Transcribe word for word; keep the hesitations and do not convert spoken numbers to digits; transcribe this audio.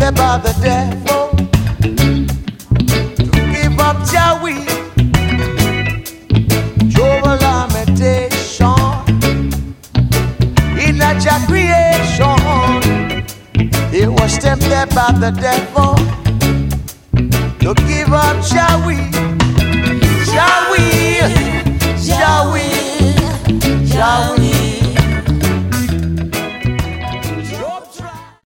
tempted by the devil to give up Yahweh, Jehovah lamentation in that your creation. He was tempted by the devil to give up Yahweh.